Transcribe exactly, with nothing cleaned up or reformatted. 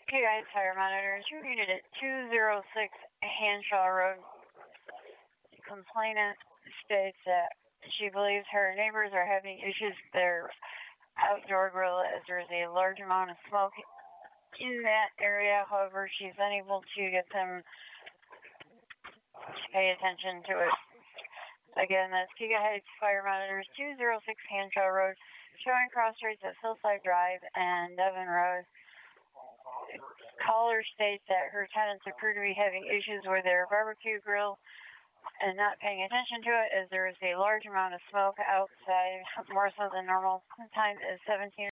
Hey guys, fire monitors. You're unit at two oh six Hanshaw Road. Complainant states that she believes her neighbors are having issues with their outdoor grill as there is a large amount of smoke in that area. However, she's unable to get them to pay attention to it. Again, that's Giga Heights Fire Monitors, two oh six Hanshaw Road, showing cross streets at Hillside Drive and Devon Road. Caller states that her tenants appear to be having issues with their barbecue grill and not paying attention to it as there is a large amount of smoke outside, more so than normal. The time is seventeen